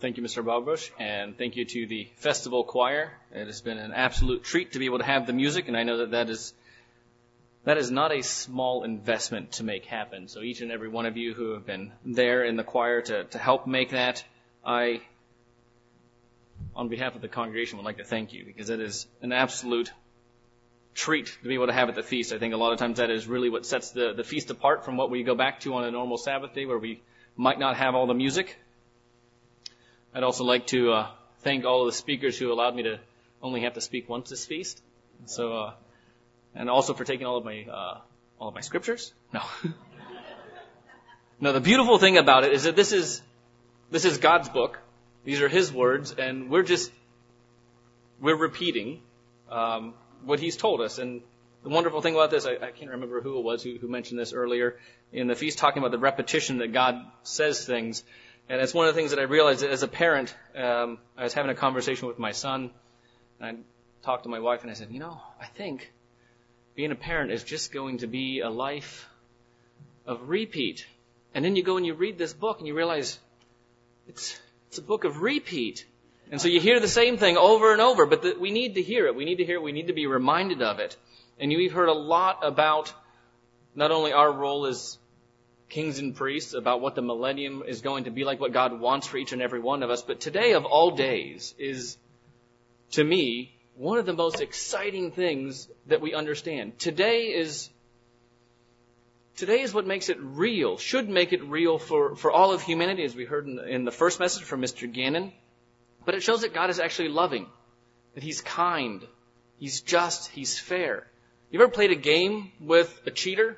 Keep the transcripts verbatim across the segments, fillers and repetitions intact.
thank you, Mister Balbush, and thank you to the festival choir. It has been an absolute treat to be able to have the music, and I know that that is that is not a small investment to make happen. So each and every one of you who have been there in the choir to, to help make that, I, on behalf of the congregation, would like to thank you, because it is an absolute treat to be able to have at the feast. I think a lot of times that is really what sets the, the feast apart from what we go back to on a normal Sabbath day, where we might not have all the music. I'd also like to uh, thank all of the speakers who allowed me to only have to speak once this feast. So, uh, and also for taking all of my uh, all of my scriptures. No, no. The beautiful thing about it is that this is this is God's book. These are His words, and we're just we're repeating um, what He's told us. And the wonderful thing about this, I, I can't remember who it was who, who mentioned this earlier in the feast, talking about the repetition that God says things. And it's one of the things that I realized as a parent. Um, I was having a conversation with my son, and I talked to my wife, and I said, you know, I think being a parent is just going to be a life of repeat. And then you go and you read this book, and you realize it's it's a book of repeat. And so you hear the same thing over and over, but the, we need to hear it. We need to hear it. We need to be reminded of it. And we've heard a lot about not only our role as kings and priests, about what the millennium is going to be like, what God wants for each and every one of us. But today of all days is, to me, one of the most exciting things that we understand. Today is today is what makes it real, should make it real for, for all of humanity, as we heard in the, in the first message from Mister Gannon. But it shows that God is actually loving, that He's kind, He's just, He's fair. You ever played a game with a cheater?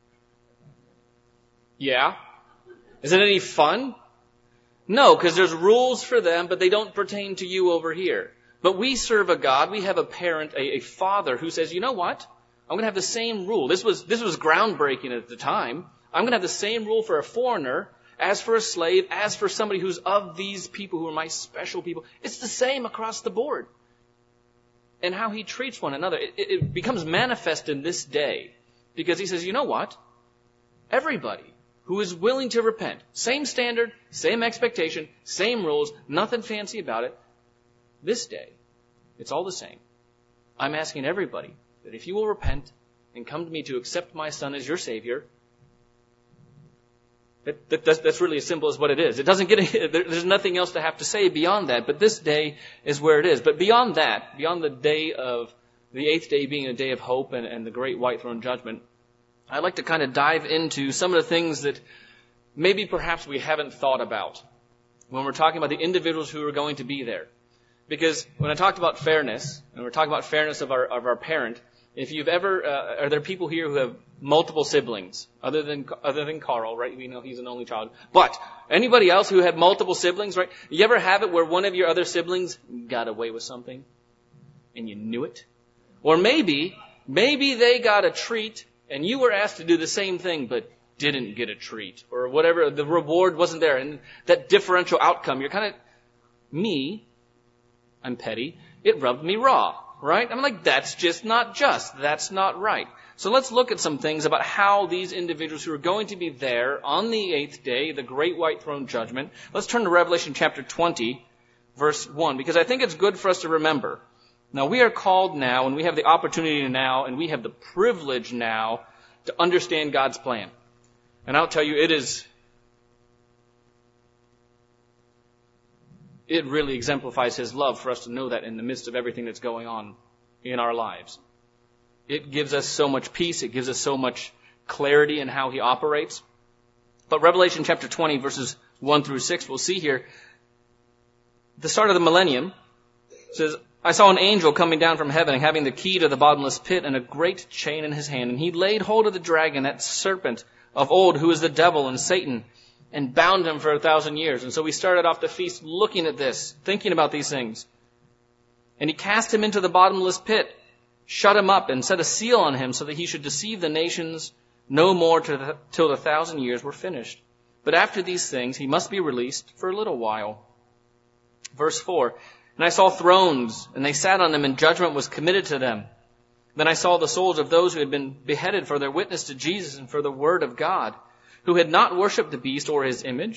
Yeah. Is it any fun? No, because there's rules for them, but they don't pertain to you over here. But we serve a God, we have a parent, a, a father who says, you know what? I'm going to have the same rule. This was, this was groundbreaking at the time. I'm going to have the same rule for a foreigner as for a slave, as for somebody who's of these people who are my special people. It's the same across the board. And how He treats one another, it, it becomes manifest in this day, because He says, you know what? Everybody who is willing to repent, same standard, same expectation, same rules, nothing fancy about it, this day, it's all the same. I'm asking everybody that if you will repent and come to me to accept my Son as your Savior, that, that, that's, that's really as simple as what it is. It doesn't get, there's nothing else to have to say beyond that, but this day is where it is. But beyond that, beyond the day of, the eighth day being a day of hope and, and the great white throne judgment, I'd like to kind of dive into some of the things that maybe perhaps we haven't thought about when we're talking about the individuals who are going to be there. Because when I talked about fairness, and we're talking about fairness of our of our parent, if you've ever, uh, are there people here who have multiple siblings, other than other than Carl, right? We know he's an only child. But anybody else who had multiple siblings, right? You ever have it where one of your other siblings got away with something, and you knew it? Or maybe, maybe they got a treat, and you were asked to do the same thing, but didn't get a treat, or whatever, the reward wasn't there, and that differential outcome, you're kind of, me, I'm petty, it rubbed me raw, right? I'm like, that's just not just, that's not right. So let's look at some things about how these individuals who are going to be there on the eighth day, the great white throne judgment. Let's turn to Revelation chapter twenty, verse one, because I think it's good for us to remember. Now, we are called now, and we have the opportunity now, and we have the privilege now to understand God's plan. And I'll tell you, it is, it really exemplifies His love for us to know that in the midst of everything that's going on in our lives. It gives us so much peace. It gives us so much clarity in how He operates. But Revelation chapter twenty, verses one through six, we'll see here, the start of the millennium says, I saw an angel coming down from heaven, having the key to the bottomless pit and a great chain in his hand. And he laid hold of the dragon, that serpent of old, who is the devil and Satan, and bound him for a thousand years. And so we started off the feast looking at this, thinking about these things. And he cast him into the bottomless pit, shut him up, and set a seal on him, so that he should deceive the nations no more till the thousand years were finished. But after these things, he must be released for a little while. Verse four, and I saw thrones, and they sat on them, and judgment was committed to them. Then I saw the souls of those who had been beheaded for their witness to Jesus and for the word of God, who had not worshipped the beast or his image,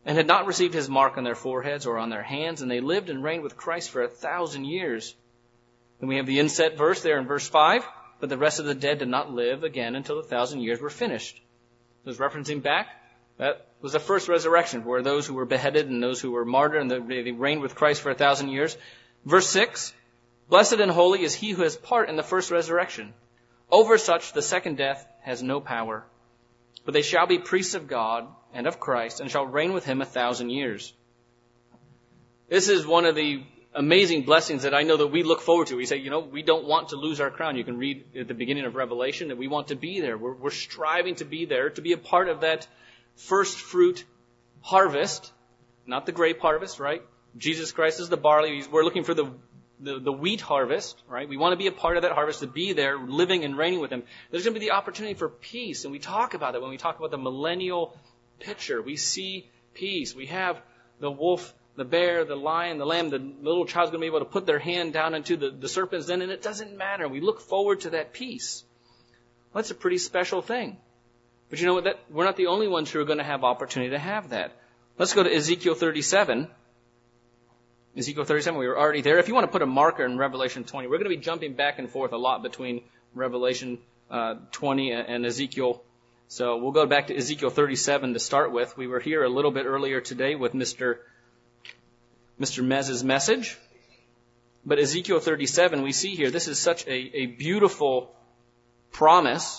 and had not received his mark on their foreheads or on their hands, and they lived and reigned with Christ for a thousand years. And we have the inset verse there in verse five, but the rest of the dead did not live again until the thousand years were finished. It was referencing back. That was the first resurrection, where those who were beheaded and those who were martyred, and they reigned with Christ for a thousand years. Verse six, blessed and holy is he who has part in the first resurrection. Over such the second death has no power. But they shall be priests of God and of Christ, and shall reign with him a thousand years. This is one of the amazing blessings that I know that we look forward to. We say, you know, we don't want to lose our crown. You can read at the beginning of Revelation that we want to be there. We're, we're striving to be there, to be a part of that first fruit harvest, not the grape harvest, right? Jesus Christ is the barley. We're looking for the, the, the wheat harvest, right? We want to be a part of that harvest, to be there, living and reigning with him. There's going to be the opportunity for peace, and we talk about that when we talk about the millennial picture. We see peace. We have the wolf, the bear, the lion, the lamb. The little child's going to be able to put their hand down into the, the serpent's den, and it doesn't matter. We look forward to that peace. Well, that's a pretty special thing. But you know what? That, we're not the only ones who are going to have opportunity to have that. Let's go to Ezekiel thirty-seven. Ezekiel thirty-seven, we were already there. If you want to put a marker in Revelation twenty, we're going to be jumping back and forth a lot between Revelation uh, twenty and Ezekiel. So we'll go back to Ezekiel thirty-seven to start with. We were here a little bit earlier today with Mister Mister Mez's message. But Ezekiel thirty-seven, we see here, this is such a, a beautiful promise.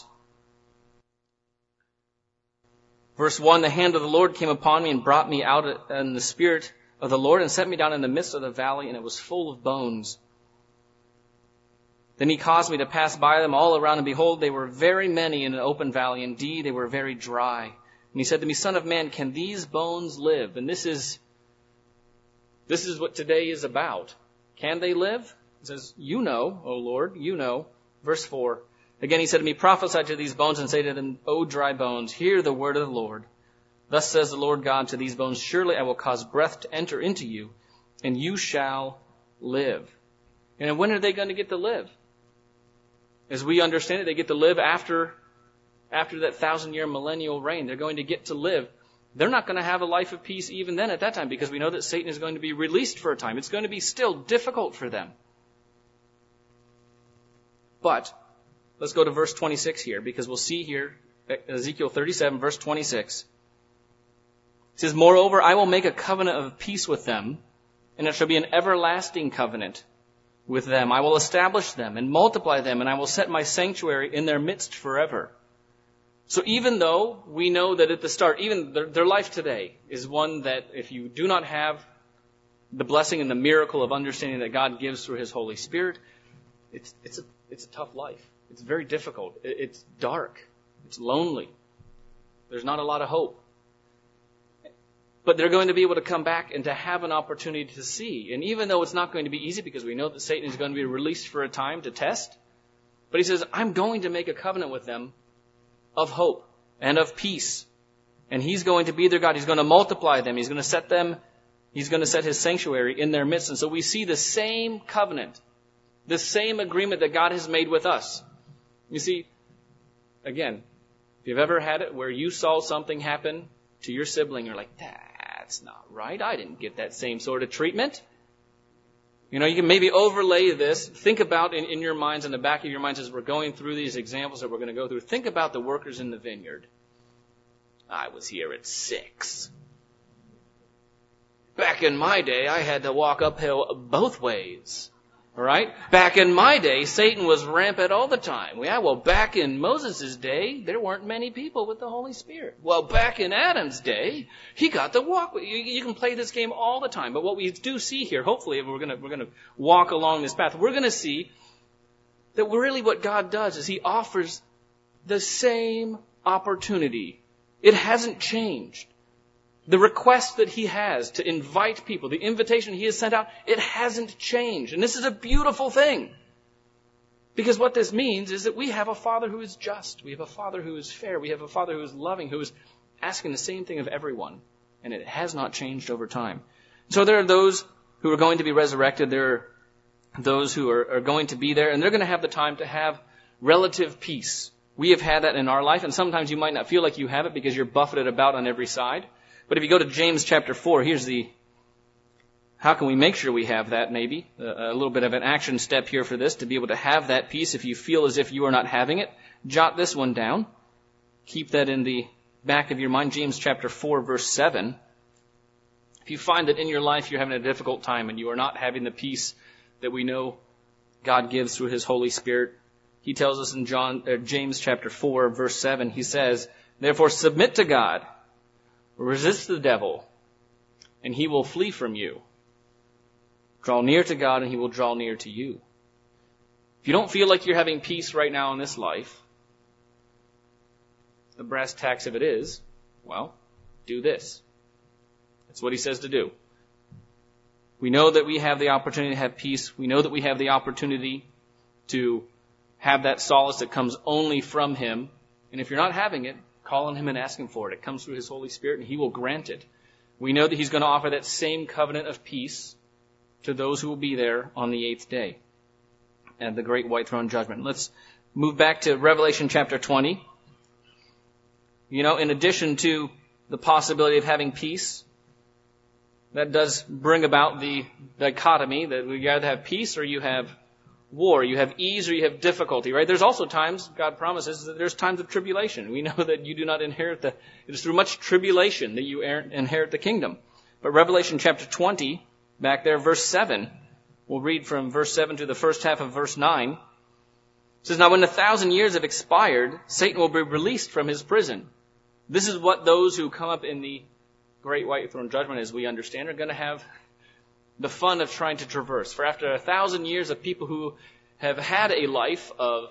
Verse one, the hand of the Lord came upon me and brought me out in the spirit of the Lord and set me down in the midst of the valley, and it was full of bones. Then he caused me to pass by them all around, and behold, they were very many in an open valley. Indeed, they were very dry. And he said to me, Son of man, can these bones live? And this is, this is what today is about. Can they live? He says, you know, O Lord, you know. Verse four. Again, he said to me, prophesy to these bones and say to them, O dry bones, hear the word of the Lord. Thus says the Lord God to these bones, surely I will cause breath to enter into you, and you shall live. And when are they going to get to live? As we understand it, they get to live after, after that thousand-year millennial reign. They're going to get to live. They're not going to have a life of peace even then at that time, because we know that Satan is going to be released for a time. It's going to be still difficult for them. But let's go to verse twenty-six here, because we'll see here, Ezekiel thirty-seven, verse twenty-six. It says, moreover, I will make a covenant of peace with them, and it shall be an everlasting covenant with them. I will establish them and multiply them, and I will set my sanctuary in their midst forever. So even though we know that at the start, even their, their life today is one that if you do not have the blessing and the miracle of understanding that God gives through his Holy Spirit, it's, it's, a, it's a tough life. It's very difficult. It's dark. It's lonely. There's not a lot of hope. But they're going to be able to come back and to have an opportunity to see. And even though it's not going to be easy, because we know that Satan is going to be released for a time to test, but he says, I'm going to make a covenant with them of hope and of peace. And he's going to be their God. He's going to multiply them. He's going to set them, he's going to set his sanctuary in their midst. And so we see the same covenant, the same agreement that God has made with us. You see, again, if you've ever had it where you saw something happen to your sibling, you're like, that's not right. I didn't get that same sort of treatment. You know, you can maybe overlay this. Think about in, in your minds, in the back of your minds as we're going through these examples that we're going to go through. Think about the workers in the vineyard. I was here at six. Back in my day, I had to walk uphill both ways. All right? Back in my day, Satan was rampant all the time. Yeah, well, back in Moses' day, there weren't many people with the Holy Spirit. Well, back in Adam's day, he got to walk with you. You can play this game all the time. But what we do see here, hopefully, if we're going to we're going to walk along this path, we're going to see that really what God does is he offers the same opportunity. It hasn't changed. The request that he has to invite people, the invitation he has sent out, it hasn't changed. And this is a beautiful thing. Because what this means is that we have a Father who is just. We have a Father who is fair. We have a Father who is loving, who is asking the same thing of everyone. And it has not changed over time. So there are those who are going to be resurrected. There are those who are, are going to be there. And they're going to have the time to have relative peace. We have had that in our life. And sometimes you might not feel like you have it because you're buffeted about on every side. But if you go to James chapter four, here's the, how can we make sure we have that maybe? A, a little bit of an action step here for this, to be able to have that peace if you feel as if you are not having it. Jot this one down. Keep that in the back of your mind. James chapter four, verse seven. If you find that in your life you're having a difficult time and you are not having the peace that we know God gives through His Holy Spirit, He tells us in John, uh, James chapter four, verse seven, He says, "Therefore submit to God, resist the devil, and he will flee from you. Draw near to God, and He will draw near to you." If you don't feel like you're having peace right now in this life, the brass tacks of it is, well, do this. That's what He says to do. We know that we have the opportunity to have peace. We know that we have the opportunity to have that solace that comes only from Him. And if you're not having it, call on Him and ask Him for it. It comes through His Holy Spirit, and He will grant it. We know that He's going to offer that same covenant of peace to those who will be there on the eighth day and the great white throne judgment. Let's move back to Revelation chapter twenty. You know, in addition to the possibility of having peace, that does bring about the dichotomy that we either have peace or you have war. You have ease or you have difficulty, right? There's also times, God promises, that there's times of tribulation. We know that you do not inherit the, it is through much tribulation that you inherit the kingdom. But Revelation chapter twenty, back there, verse seven, we'll read from verse seven to the first half of verse nine. It says, "Now when a thousand years have expired, Satan will be released from his prison." This is what those who come up in the great white throne judgment, as we understand, are going to have the fun of trying to traverse. For after a thousand years of people who have had a life of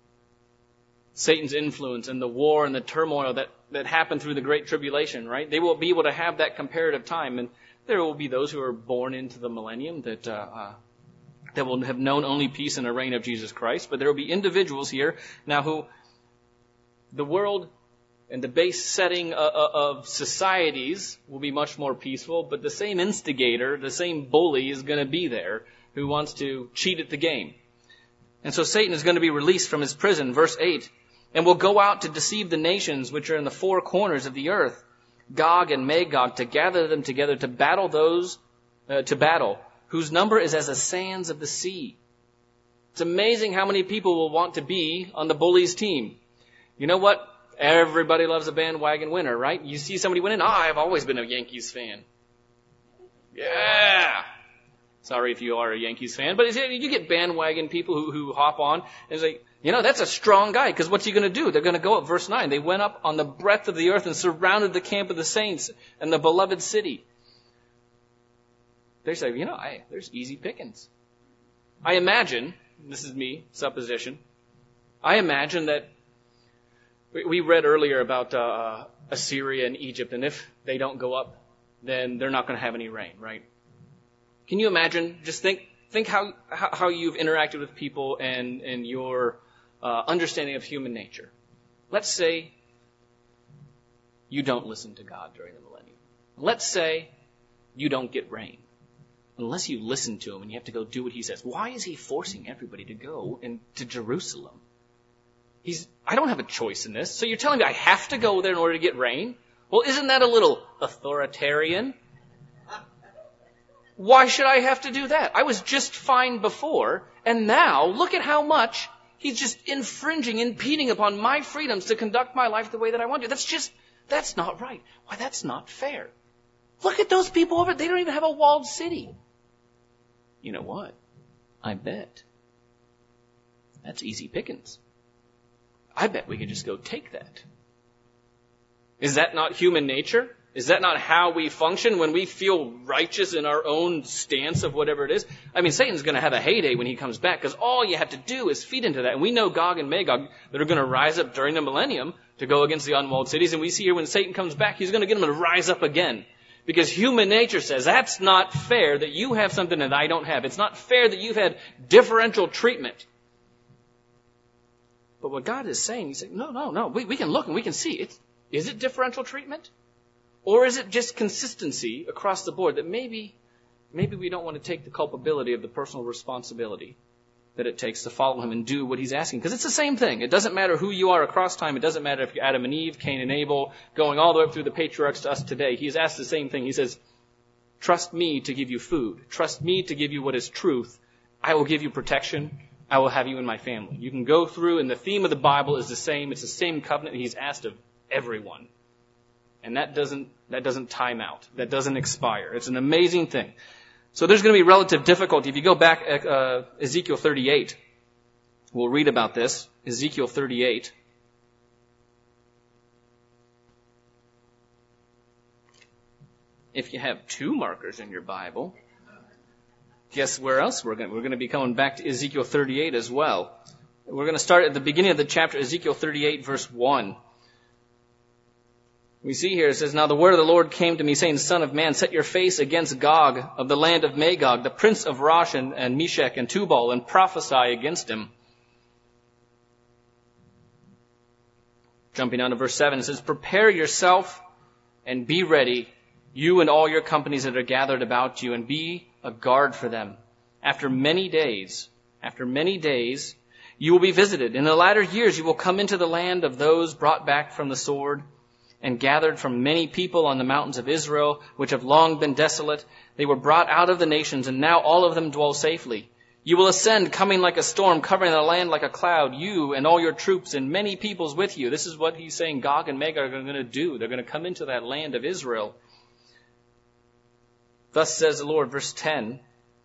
Satan's influence and the war and the turmoil that, that happened through the great tribulation, right? They will be able to have that comparative time. And there will be those who are born into the millennium that, uh, uh, that will have known only peace in the reign of Jesus Christ. But there will be individuals here now who the world and the base setting of societies will be much more peaceful, but the same instigator, the same bully is going to be there who wants to cheat at the game. And so Satan is going to be released from his prison, verse eight, "And will go out to deceive the nations which are in the four corners of the earth, Gog and Magog, to gather them together to battle those, uh, to battle, whose number is as the sands of the sea." It's amazing how many people will want to be on the bully's team. You know what? Everybody loves a bandwagon winner, right? You see somebody winning, oh, I've always been a Yankees fan. Yeah. Sorry if you are a Yankees fan, but you get bandwagon people who, who hop on and it's like, you know, that's a strong guy, because what's he going to do? They're going to go up, verse nine. They went up on the breadth of the earth and surrounded the camp of the saints and the beloved city. They say, you know, I, there's easy pickings. I imagine, this is me, supposition, I imagine that we read earlier about uh, Assyria and Egypt, and if they don't go up, then they're not going to have any rain, right? Can you imagine? Just think think how how, how you've interacted with people and, and your uh, understanding of human nature. Let's say you don't listen to God during the millennium. Let's say you don't get rain. Unless you listen to Him and you have to go do what He says. Why is He forcing everybody to go in, to Jerusalem? He's, I don't have a choice in this. So you're telling me I have to go there in order to get rain? Well, isn't that a little authoritarian? Why should I have to do that? I was just fine before, and now look at how much He's just infringing, impeding upon my freedoms to conduct my life the way that I want to. That's just, that's not right. Why, that's not fair. Look at those people over there. They don't even have a walled city. You know what? I bet that's easy pickings. I bet we could just go take that. Is that not human nature? Is that not how we function when we feel righteous in our own stance of whatever it is? I mean, Satan's going to have a heyday when he comes back, because all you have to do is feed into that. And we know Gog and Magog that are going to rise up during the millennium to go against the unwalled cities. And we see here when Satan comes back, he's going to get them to rise up again. Because human nature says, that's not fair that you have something that I don't have. It's not fair that you've had differential treatment. But what God is saying, He's saying, no, no, no, we, we can look and we can see. It's, is it differential treatment? Or is it just consistency across the board that maybe, maybe we don't want to take the culpability of the personal responsibility that it takes to follow him and do what he's asking. Because it's the same thing. It doesn't matter who you are across time. It doesn't matter if you're Adam and Eve, Cain and Abel, going all the way up through the patriarchs to us today. He's asked the same thing. He says, trust me to give you food. Trust me to give you what is truth. I will give you protection. I will have you in my family. You can go through, and the theme of the Bible is the same. It's the same covenant he's asked of everyone. And that doesn't, that doesn't time out. That doesn't expire. It's an amazing thing. So there's going to be relative difficulty. If you go back at uh, Ezekiel thirty-eight, we'll read about this. Ezekiel thirty-eight. If you have two markers in your Bible, guess where else we're going? We're going to be coming back to Ezekiel thirty-eight as well. We're going to start at the beginning of the chapter, Ezekiel thirty-eight, verse one. We see here, it says, Now the word of the Lord came to me, saying, Son of man, set your face against Gog of the land of Magog, the prince of Rosh and, and Meshech and Tubal, and prophesy against him. Jumping down to verse seven, it says, Prepare yourself and be ready, you and all your companies that are gathered about you, and be a guard for them. After many days, after many days, you will be visited. In the latter years you will come into the land of those brought back from the sword, and gathered from many people on the mountains of Israel, which have long been desolate. They were brought out of the nations, and now all of them dwell safely. You will ascend, coming like a storm, covering the land like a cloud, you and all your troops, and many peoples with you. This is what he's saying Gog and Magog are going to do. They're going to come into that land of Israel. Thus says the Lord, verse ten,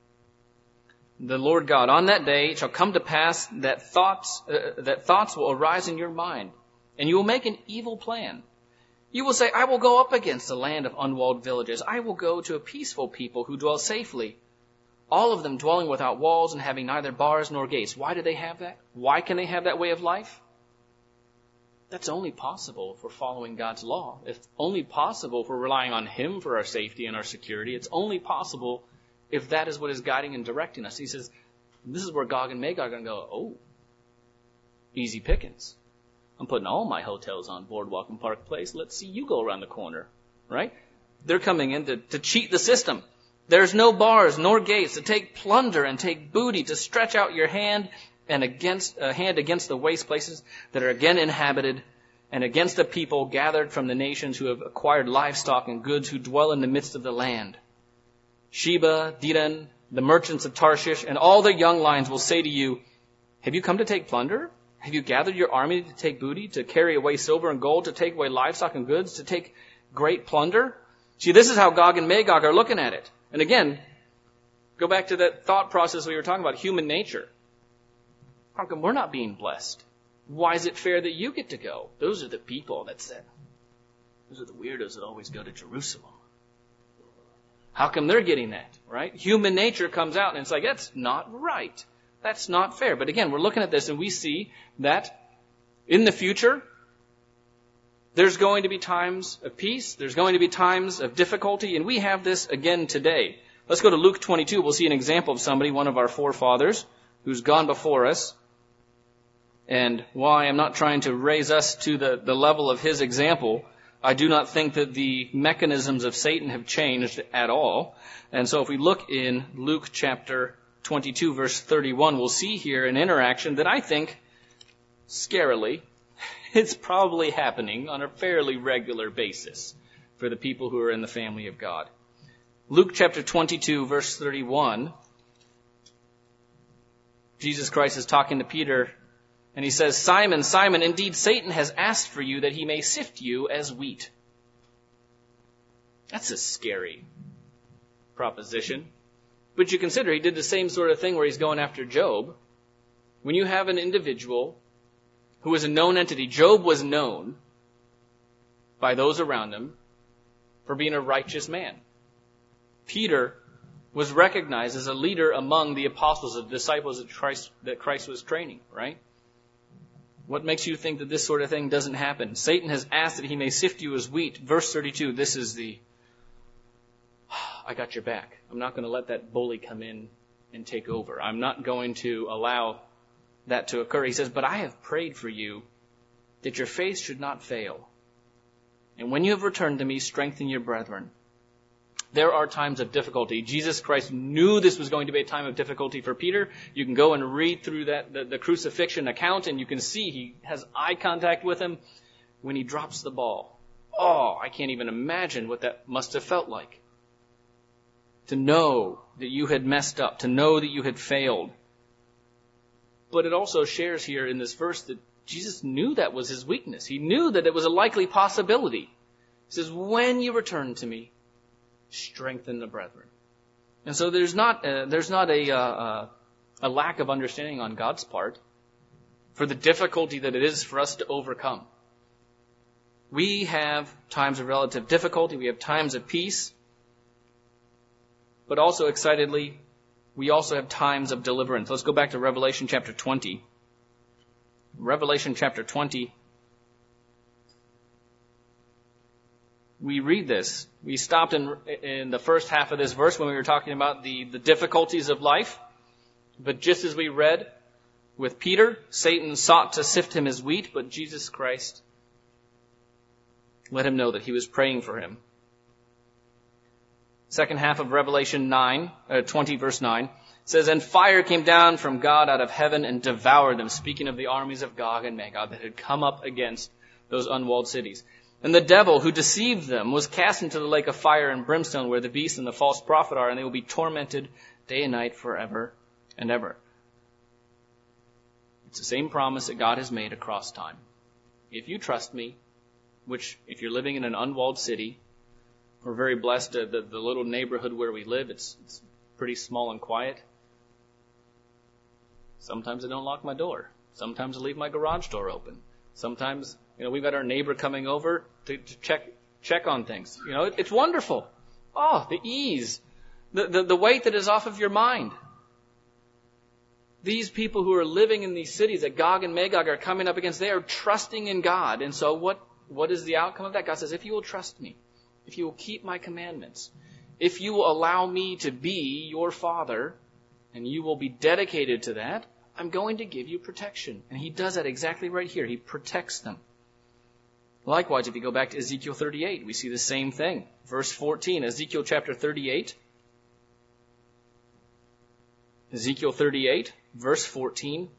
the Lord God, on that day it shall come to pass that thoughts, uh, that thoughts will arise in your mind, and you will make an evil plan. You will say, I will go up against the land of unwalled villages. I will go to a peaceful people who dwell safely, all of them dwelling without walls and having neither bars nor gates. Why do they have that? Why can they have that way of life? That's only possible if we're following God's law. It's only possible if we're relying on him for our safety and our security. It's only possible if that is what is guiding and directing us. He says, this is where Gog and Magog are going to go, oh, easy pickings. I'm putting all my hotels on Boardwalk and Park Place. Let's see you go around the corner, right? They're coming in to, to cheat the system. There's no bars nor gates, to take plunder and take booty, to stretch out your hand and against a uh, hand against the waste places that are again inhabited, and against the people gathered from the nations who have acquired livestock and goods, who dwell in the midst of the land. Sheba, Dedan, the merchants of Tarshish, and all their young lions will say to you, have you come to take plunder? Have you gathered your army to take booty, to carry away silver and gold, to take away livestock and goods, to take great plunder? See, this is how Gog and Magog are looking at it. And again, go back to that thought process we were talking about, human nature. How come we're not being blessed? Why is it fair that you get to go? Those are the people that said, those are the weirdos that always go to Jerusalem. How come they're getting that, right? Human nature comes out and it's like, that's not right. That's not fair. But again, we're looking at this and we see that in the future, there's going to be times of peace. There's going to be times of difficulty. And we have this again today. Let's go to Luke twenty-two. We'll see an example of somebody, one of our forefathers, who's gone before us. And while I am not trying to raise us to the, the level of his example, I do not think that the mechanisms of Satan have changed at all. And so if we look in Luke chapter twenty-two, verse thirty-one, we'll see here an interaction that I think, scarily, it's probably happening on a fairly regular basis for the people who are in the family of God. Luke chapter twenty-two, verse thirty-one, Jesus Christ is talking to Peter, and he says, Simon, Simon, indeed Satan has asked for you that he may sift you as wheat. That's a scary proposition. But you consider he did the same sort of thing where he's going after Job. When you have an individual who is a known entity, Job was known by those around him for being a righteous man. Peter was recognized as a leader among the apostles, the disciples that Christ, that Christ was training, right? What makes you think that this sort of thing doesn't happen? Satan has asked that he may sift you as wheat. Verse thirty-two, this is the, I got your back. I'm not going to let that bully come in and take over. I'm not going to allow that to occur. He says, but I have prayed for you that your faith should not fail. And when you have returned to me, strengthen your brethren. There are times of difficulty. Jesus Christ knew this was going to be a time of difficulty for Peter. You can go and read through that the, the crucifixion account, and you can see he has eye contact with him when he drops the ball. Oh, I can't even imagine what that must have felt like. To know that you had messed up, to know that you had failed. But it also shares here in this verse that Jesus knew that was his weakness. He knew that it was a likely possibility. He says, when you return to me, strengthen the brethren. And so there's not uh, there's not a, uh, a lack of understanding on God's part for the difficulty that it is for us to overcome. We have times of relative difficulty. We have times of peace. But also, excitedly, we also have times of deliverance. Let's go back to Revelation chapter twenty. Revelation chapter twenty. We read this. We stopped in, in the first half of this verse when we were talking about the, the difficulties of life. But just as we read with Peter, Satan sought to sift him as wheat, but Jesus Christ let him know that he was praying for him. Second half of Revelation nine, uh, twenty verse nine says, and fire came down from God out of heaven and devoured them, speaking of the armies of Gog and Magog that had come up against those unwalled cities. And the devil who deceived them was cast into the lake of fire and brimstone where the beast and the false prophet are, and they will be tormented day and night forever and ever. It's the same promise that God has made across time. If you trust me, which if you're living in an unwalled city, we're very blessed. Uh, the, the little neighborhood where we live, it's, it's pretty small and quiet. Sometimes I don't lock my door. Sometimes I leave my garage door open. Sometimes, you know, we've got our neighbor coming over to, to check check on things. You know, it, it's wonderful. Oh, the ease, the, the the weight that is off of your mind. These people who are living in these cities that Gog and Magog are coming up against, they are trusting in God. And so what what is the outcome of that? God says, if you will trust me, if you will keep my commandments, if you will allow me to be your father, and you will be dedicated to that, I'm going to give you protection. And he does that exactly right here. He protects them. Likewise, if you go back to Ezekiel thirty-eight, we see the same thing. Verse fourteen, Ezekiel chapter thirty-eight. Ezekiel thirty-eight, verse fourteen.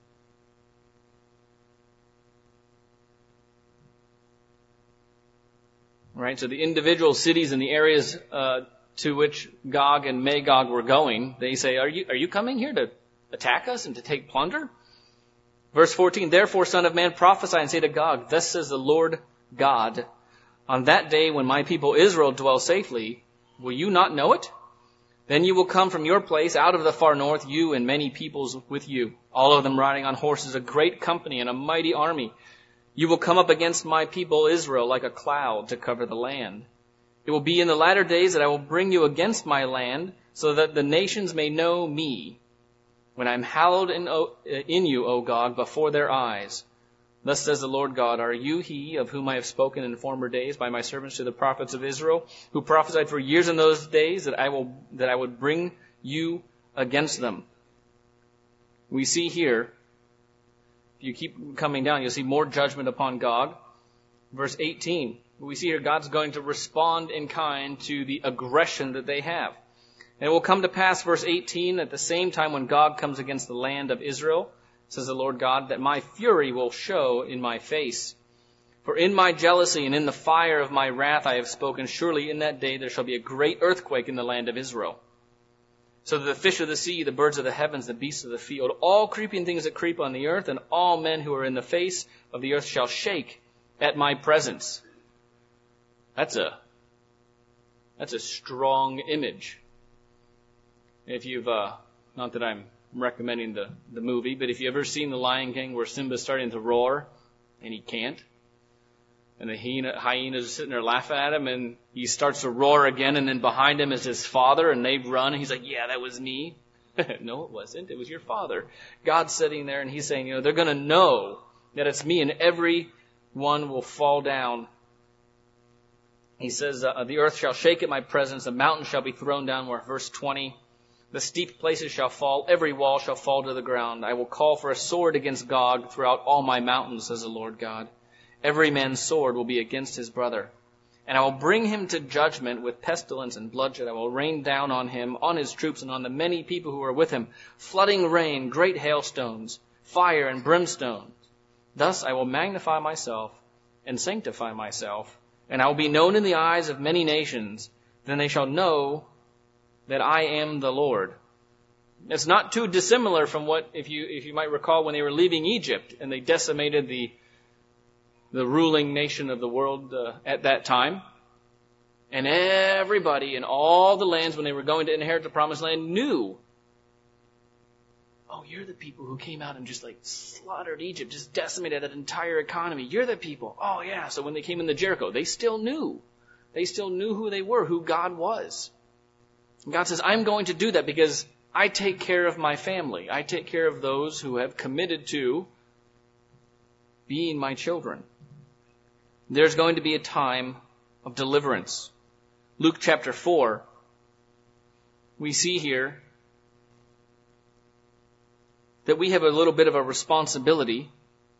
Right, so the individual cities and the areas uh, to which Gog and Magog were going, they say, are you, are you coming here to attack us and to take plunder? Verse fourteen, therefore, son of man, prophesy and say to Gog, thus says the Lord God, on that day when my people Israel dwell safely, will you not know it? Then you will come from your place out of the far north, you and many peoples with you, all of them riding on horses, a great company and a mighty army. You will come up against my people Israel like a cloud to cover the land. It will be in the latter days that I will bring you against my land, so that the nations may know me, when I am hallowed in, o, in you, O Gog, before their eyes. Thus says the Lord God, are you he of whom I have spoken in former days by my servants to the prophets of Israel, who prophesied for years in those days that I will that I would bring you against them? We see here, if you keep coming down, you'll see more judgment upon Gog. Verse eighteen, we see here God's going to respond in kind to the aggression that they have. And it will come to pass, verse eighteen, at the same time when Gog comes against the land of Israel, says the Lord God, that my fury will show in my face. For in my jealousy and in the fire of my wrath I have spoken, surely in that day there shall be a great earthquake in the land of Israel. So that the fish of the sea, the birds of the heavens, the beasts of the field, all creeping things that creep on the earth, and all men who are in the face of the earth shall shake at my presence. That's a, that's a strong image. If you've, uh, not that I'm recommending the, the movie, but if you've ever seen The Lion King where Simba's starting to roar and he can't, and the hyena, hyenas are sitting there laughing at him, and he starts to roar again, and then behind him is his father, and they run, and he's like, yeah, that was me. No, it wasn't. It was your father. God's sitting there, and he's saying, you know, they're going to know that it's me, and every one will fall down. He says, uh, the earth shall shake at my presence, the mountains shall be thrown down, where verse twenty, the steep places shall fall, every wall shall fall to the ground. I will call for a sword against Gog throughout all my mountains, says the Lord God. Every man's sword will be against his brother. And I will bring him to judgment with pestilence and bloodshed. I will rain down on him, on his troops, and on the many people who are with him, flooding rain, great hailstones, fire and brimstone. Thus I will magnify myself and sanctify myself, and I will be known in the eyes of many nations. Then they shall know that I am the Lord. It's not too dissimilar from what, if you if you might recall, when they were leaving Egypt and they decimated the the ruling nation of the world uh, at that time. And everybody in all the lands, when they were going to inherit the promised land, knew, oh, you're the people who came out and just like slaughtered Egypt, just decimated that entire economy. You're the people. Oh, yeah. So when they came into Jericho, they still knew. They still knew who they were, who God was. And God says, I'm going to do that because I take care of my family. I take care of those who have committed to being my children. There's going to be a time of deliverance. Luke chapter four, we see here that we have a little bit of a responsibility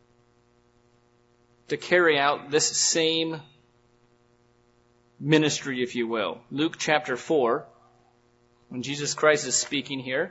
to carry out this same ministry, if you will. Luke chapter four, when Jesus Christ is speaking here.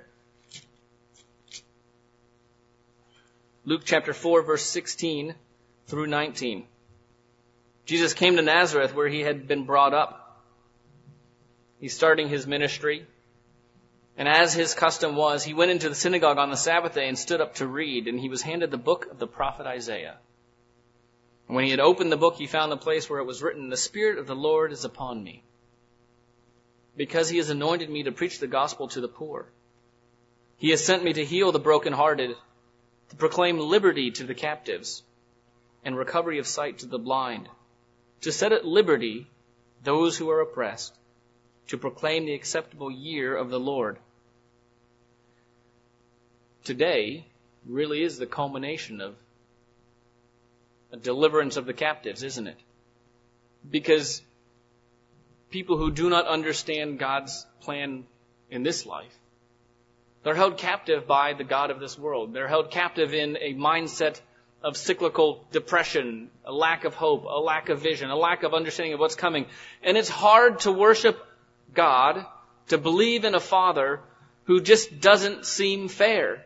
Luke chapter four, verse sixteen through nineteen. Jesus came to Nazareth where he had been brought up. He's starting his ministry. And as his custom was, he went into the synagogue on the Sabbath day and stood up to read. And he was handed the book of the prophet Isaiah. And when he had opened the book, he found the place where it was written, "The Spirit of the Lord is upon me, because he has anointed me to preach the gospel to the poor. He has sent me to heal the brokenhearted, to proclaim liberty to the captives, and recovery of sight to the blind, to set at liberty those who are oppressed, to proclaim the acceptable year of the Lord." Today really is the culmination of a deliverance of the captives, isn't it? Because people who do not understand God's plan in this life, they're held captive by the god of this world. They're held captive in a mindset of cyclical depression, a lack of hope, a lack of vision, a lack of understanding of what's coming. And it's hard to worship God, to believe in a Father who just doesn't seem fair.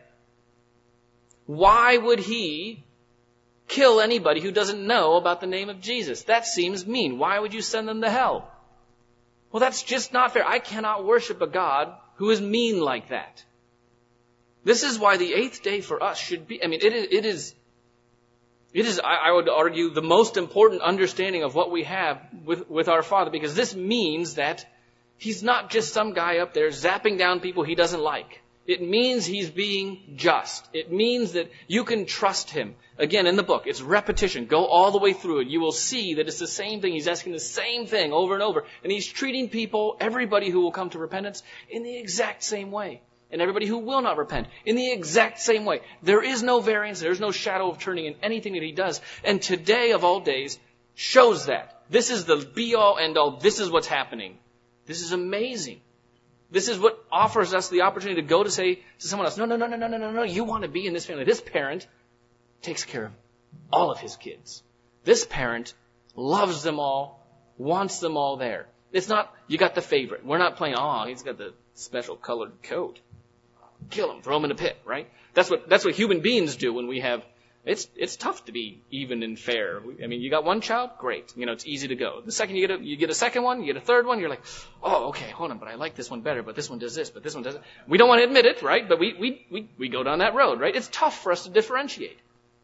Why would he kill anybody who doesn't know about the name of Jesus? That seems mean. Why would you send them to hell? Well, that's just not fair. I cannot worship a God who is mean like that. This is why the eighth day for us should be, I mean, it is, it is, it is, I would argue, the most important understanding of what we have with, with our Father, because this means that he's not just some guy up there zapping down people he doesn't like. It means he's being just. It means that you can trust him. Again, in the book, it's repetition. Go all the way through it. You will see that it's the same thing. He's asking the same thing over and over. And he's treating people, everybody who will come to repentance, in the exact same way. And everybody who will not repent, in the exact same way. There is no variance. There is no shadow of turning in anything that he does. And today of all days shows that. This is the be-all, end-all. This is what's happening. This is amazing. This is what offers us the opportunity to go to say to someone else, no, no, no, no, no, no, no, no. You want to be in this family. This parent takes care of all of his kids. This parent loves them all, wants them all there. It's not, you got the favorite. We're not playing, oh, he's got the special colored coat. Kill him, throw him in a pit, right? That's what, that's what human beings do when we have, it's, it's tough to be even and fair. I mean, you got one child? Great. You know, it's easy to go. The second you get a, you get a second one, you get a third one, you're like, oh, okay, hold on, but I like this one better, but this one does this, but this one doesn't. We don't want to admit it, right? But we, we, we, we go down that road, right? It's tough for us to differentiate.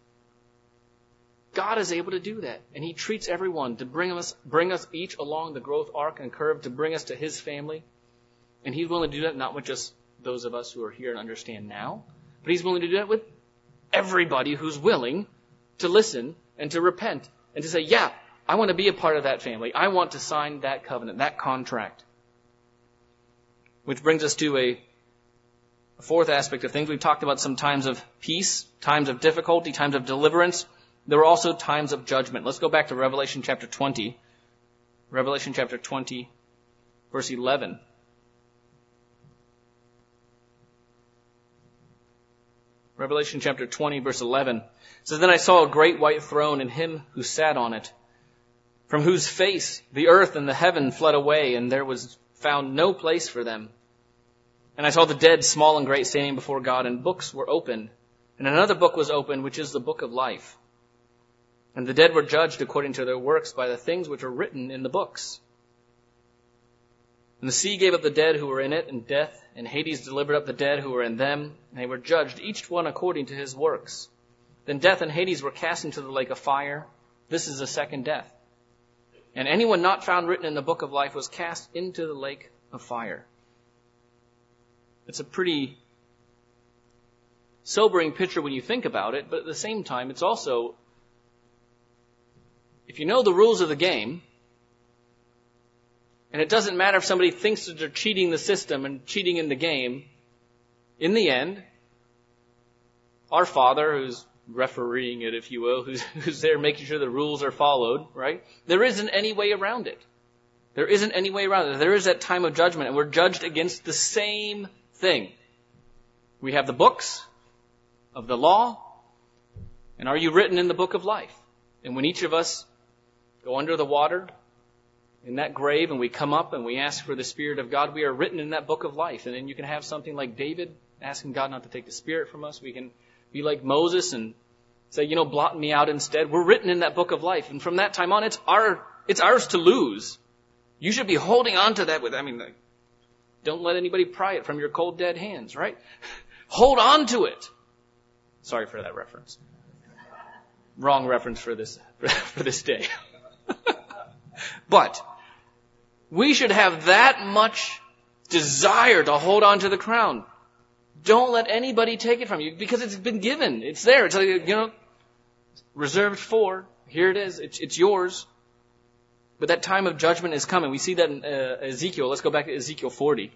God is able to do that. And he treats everyone to bring us, bring us each along the growth arc and curve to bring us to his family. And he's willing to do that not with just those of us who are here and understand now, but he's willing to do that with everybody who's willing to listen and to repent and to say, yeah, I want to be a part of that family. I want to sign that covenant, that contract. Which brings us to a, a fourth aspect of things. We've talked about some times of peace, times of difficulty, times of deliverance. There were also times of judgment. Let's go back to Revelation chapter twenty. Revelation chapter twenty, verse eleven. Revelation chapter twenty, verse eleven. It says, "Then I saw a great white throne and him who sat on it. from whose face the earth and the heaven fled away, and there was found no place for them. And I saw the dead, small and great, standing before God, and books were opened. And another book was opened, which is the book of life. And the dead were judged according to their works by the things which were written in the books. And the sea gave up the dead who were in it, and death and Hades delivered up the dead who were in them, and they were judged, each one according to his works. Then death and Hades were cast into the lake of fire. This is the second death. And anyone not found written in the book of life was cast into the lake of fire. It's a pretty sobering picture when you think about it, but at the same time, it's also, if you know the rules of the game, and it doesn't matter if somebody thinks that they're cheating the system and cheating in the game, in the end, our Father, who's refereeing it, if you will, who's, who's there making sure the rules are followed, right? There isn't any way around it. There isn't any way around it. There is that time of judgment, and we're judged against the same thing. We have the books of the law, and are you written in the book of life? And when each of us go under the water in that grave and we come up and we ask for the Spirit of God, we are written in that book of life. And then you can have something like David asking God not to take the Spirit from us. We can be like Moses and say, you know, blot me out instead. We're written in that book of life. And from that time on, it's our, it's ours to lose. You should be holding on to that with, I mean, don't let anybody pry it from your cold, dead hands, right? Hold on to it. Sorry for that reference. Wrong reference for this, for this day. But we should have that much desire to hold on to the crown. Don't let anybody take it from you because it's been given. It's there. It's like, you know, reserved for. Here it is. It's, it's yours. But that time of judgment is coming. We see that in uh, Ezekiel. Let's go back to Ezekiel forty.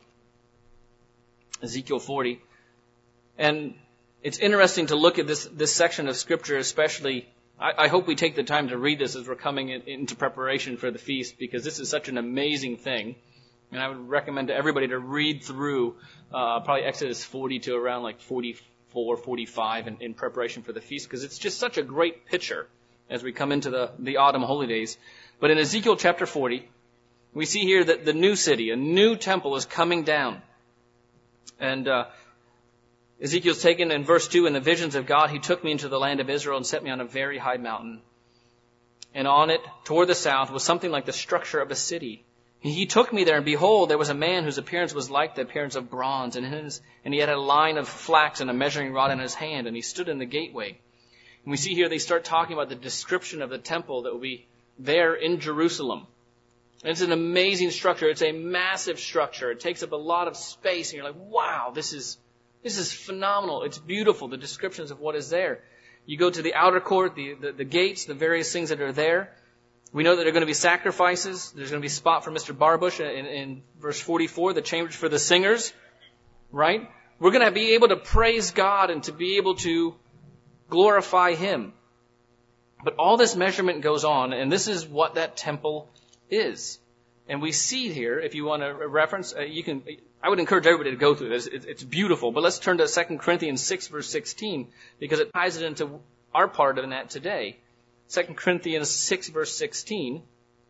Ezekiel forty. And it's interesting to look at this, this section of Scripture, especially. I, I hope we take the time to read this as we're coming in, into preparation for the feast, because this is such an amazing thing. And I would recommend to everybody to read through uh, probably Exodus forty to around like forty-four, forty-five in, in preparation for the feast, because it's just such a great picture as we come into the, the autumn holy days. But in Ezekiel chapter forty, we see here that the new city, a new temple is coming down. And uh, Ezekiel's taken in verse two, in the visions of God, he took me into the land of Israel and set me on a very high mountain. And on it, toward the south, was something like the structure of a city. He took me there, and behold, there was a man whose appearance was like the appearance of bronze, and, his, and he had a line of flax and a measuring rod in his hand, and he stood in the gateway. And we see here they start talking about the description of the temple that will be there in Jerusalem. And it's an amazing structure. It's a massive structure. It takes up a lot of space, and you're like, wow, this is this is phenomenal. It's beautiful, the descriptions of what is there. You go to the outer court, the, the, the gates, the various things that are there. We know that there are going to be sacrifices. There's going to be a spot for Mister Barbush in, in verse forty-four, the chambers for the singers, right? We're going to be able to praise God and to be able to glorify Him. But all this measurement goes on, and this is what that temple is. And we see here, if you want to reference, uh, you can. I would encourage everybody to go through this. It's, it's beautiful. But let's turn to Second Corinthians six, verse sixteen, because it ties it into our part of that today. Second Corinthians six, verse sixteen.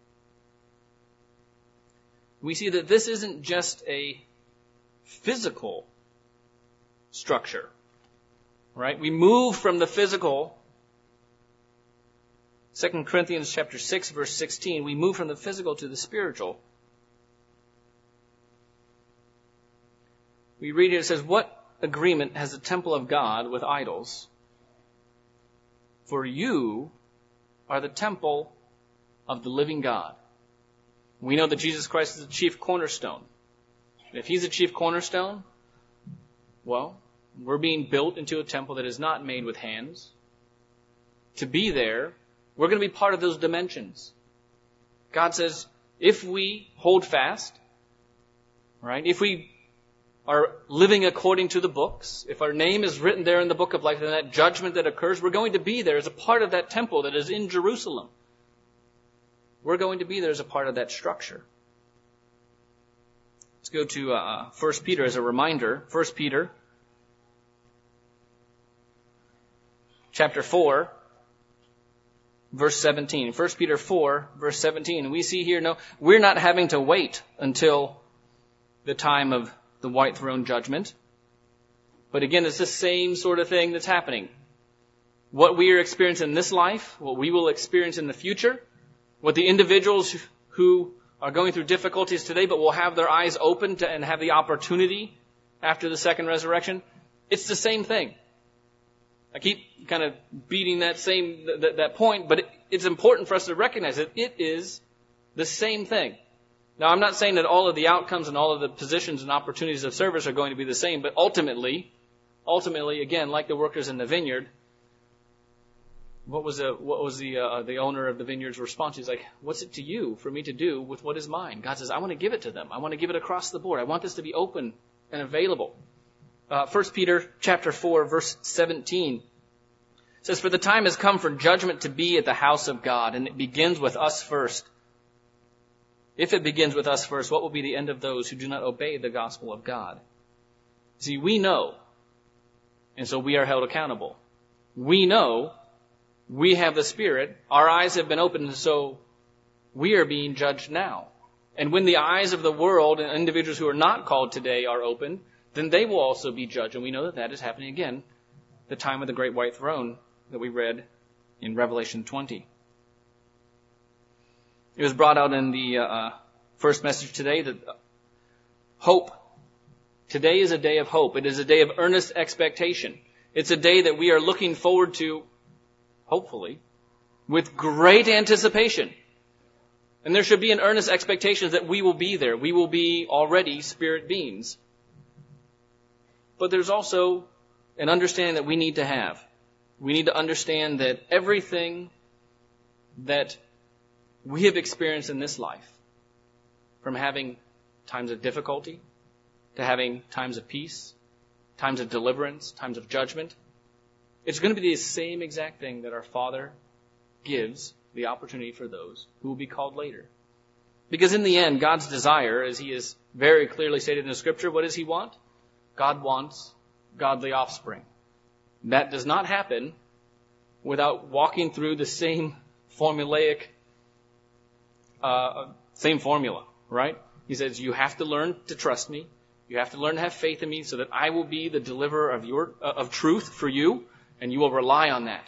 We see that this isn't just a physical structure, right? We move from the physical. Second Corinthians chapter six, verse sixteen, we move from the physical to the spiritual. We read here, it says, what agreement has the temple of God with idols? For you are the temple of the living God. We know that Jesus Christ is the chief cornerstone. And if He's the chief cornerstone, well, we're being built into a temple that is not made with hands. To be there, we're going to be part of those dimensions. God says, if we hold fast, right, if we are living according to the books, if our name is written there in the book of life, and that judgment that occurs, we're going to be there as a part of that temple that is in Jerusalem. We're going to be there as a part of that structure. Let's go to uh, First Peter as a reminder. First Peter chapter four. verse seventeen. First Peter four, verse seventeen. We see here, no, we're not having to wait until the time of the white throne judgment. But again, it's the same sort of thing that's happening. What we are experiencing in this life, what we will experience in the future, what the individuals who are going through difficulties today but will have their eyes open to, and have the opportunity after the second resurrection, it's the same thing. I keep kind of beating that same that, that point, but it, it's important for us to recognize that it is the same thing. Now, I'm not saying that all of the outcomes and all of the positions and opportunities of service are going to be the same, but ultimately, ultimately, again, like the workers in the vineyard, what was the what was the uh, the owner of the vineyard's response? He's like, "What's it to you for me to do with what is mine?" God says, "I want to give it to them. I want to give it across the board. I want this to be open and available." Uh, First Peter chapter four, verse seventeen says, "For the time has come for judgment to be at the house of God, and it begins with us first. If it begins with us first, what will be the end of those who do not obey the gospel of God?" See, we know, and so we are held accountable. We know we have the Spirit. Our eyes have been opened, and so we are being judged now. And when the eyes of the world and individuals who are not called today are opened, then they will also be judged. And we know that that is happening again, the time of the great white throne that we read in Revelation twenty. It was brought out in the uh, first message today that hope. Today is a day of hope. It is a day of earnest expectation. It's a day that we are looking forward to, hopefully, with great anticipation. And there should be an earnest expectation that we will be there. We will be already spirit beings. But there's also an understanding that we need to have. We need to understand that everything that we have experienced in this life, from having times of difficulty to having times of peace, times of deliverance, times of judgment, it's going to be the same exact thing that our Father gives the opportunity for those who will be called later. Because in the end, God's desire, as He is very clearly stated in the Scripture, what does He want? God wants godly offspring. That does not happen without walking through the same formulaic, uh, same formula, right? He says, you have to learn to trust me. You have to learn to have faith in me so that I will be the deliverer of your, uh, of truth for you, and you will rely on that.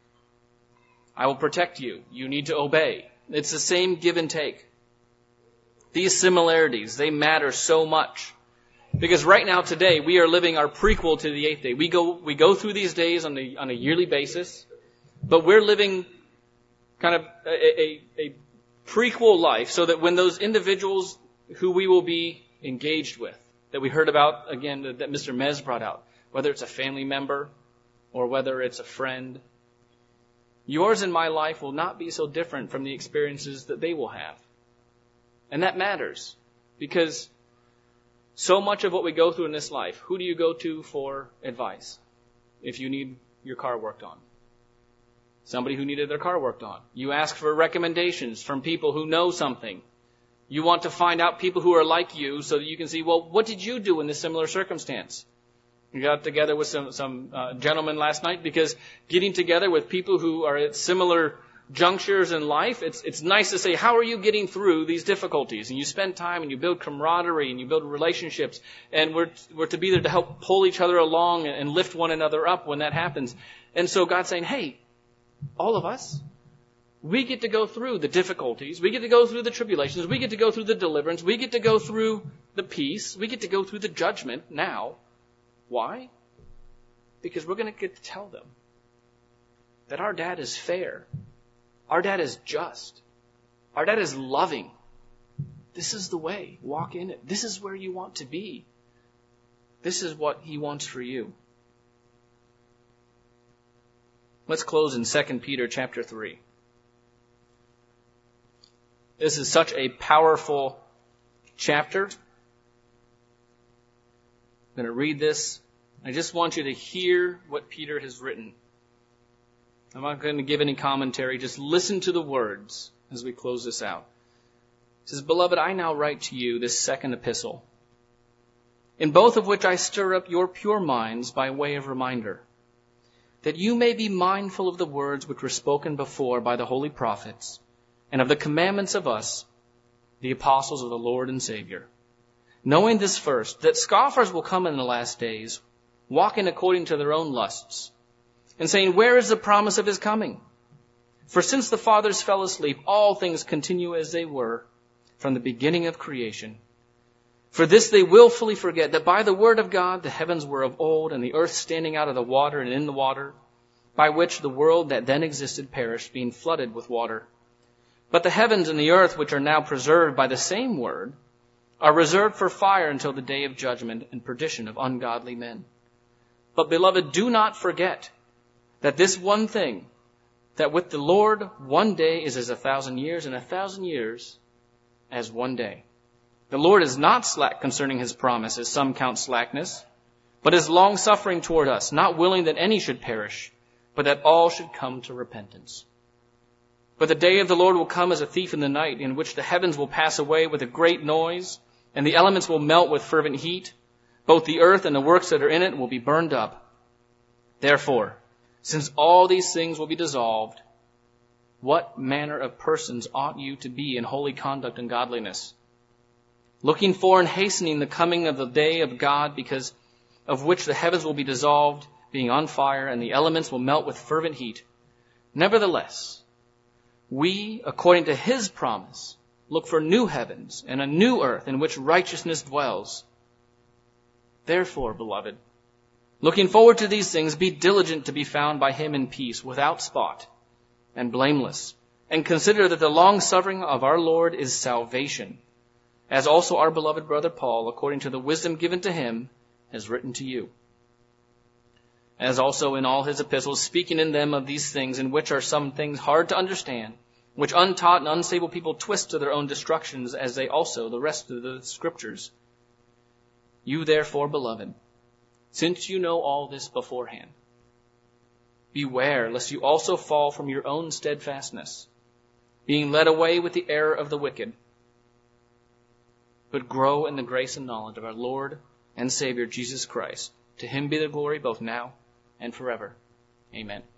I will protect you. You need to obey. It's the same give and take. These similarities, they matter so much. Because right now, today, we are living our prequel to the eighth day. We go, we go through these days on a, on a yearly basis, but we're living kind of a, a, a prequel life so that when those individuals who we will be engaged with, that we heard about, again, that, that Mister Mez brought out, whether it's a family member or whether it's a friend, yours and my life will not be so different from the experiences that they will have. And that matters because so much of what we go through in this life, who do you go to for advice if you need your car worked on? Somebody who needed their car worked on. You ask for recommendations from people who know something. You want to find out people who are like you so that you can see, well, what did you do in this similar circumstance? We got together with some, some uh, gentlemen last night because getting together with people who are at similar junctures in life, it's it's nice to say, how are you getting through these difficulties? And you spend time and you build camaraderie and you build relationships. And we're, we're to be there to help pull each other along and, and lift one another up when that happens. And so God's saying, hey, all of us, we get to go through the difficulties. We get to go through the tribulations. We get to go through the deliverance. We get to go through the peace. We get to go through the judgment now. Why? Because we're going to get to tell them that our dad is fair. Our dad is just. Our dad is loving. This is the way. Walk in it. This is where you want to be. This is what He wants for you. Let's close in Second Peter chapter three. This is such a powerful chapter. I'm going to read this. I just want you to hear what Peter has written. I'm not going to give any commentary. Just listen to the words as we close this out. It says, Beloved, I now write to you this second epistle, in both of which I stir up your pure minds by way of reminder, that you may be mindful of the words which were spoken before by the holy prophets, and of the commandments of us, the apostles of the Lord and Savior. Knowing this first, that scoffers will come in the last days, walking according to their own lusts, and saying, where is the promise of his coming? For since the fathers fell asleep, all things continue as they were from the beginning of creation. For this they willfully forget that by the word of God the heavens were of old, and the earth standing out of the water and in the water, by which the world that then existed perished, being flooded with water. But the heavens and the earth, which are now preserved by the same word, are reserved for fire until the day of judgment and perdition of ungodly men. But, beloved, do not forget that this one thing, that with the Lord one day is as a thousand years, and a thousand years as one day. The Lord is not slack concerning his promise, as some count slackness, but is long-suffering toward us, not willing that any should perish, but that all should come to repentance. But the day of the Lord will come as a thief in the night, in which the heavens will pass away with a great noise, and the elements will melt with fervent heat. Both the earth and the works that are in it will be burned up. Therefore, since all these things will be dissolved, what manner of persons ought you to be in holy conduct and godliness, looking for and hastening the coming of the day of God, because of which the heavens will be dissolved, being on fire, and the elements will melt with fervent heat. Nevertheless, we, according to his promise, look for new heavens and a new earth in which righteousness dwells. Therefore, beloved, looking forward to these things, be diligent to be found by him in peace, without spot and blameless, and consider that the long-suffering of our Lord is salvation, as also our beloved brother Paul, according to the wisdom given to him, has written to you. As also in all his epistles, speaking in them of these things, in which are some things hard to understand, which untaught and unstable people twist to their own destructions, as they also the rest of the Scriptures. You therefore, beloved, since you know all this beforehand, beware lest you also fall from your own steadfastness, being led away with the error of the wicked, but grow in the grace and knowledge of our Lord and Savior Jesus Christ. To him be the glory both now and forever. Amen.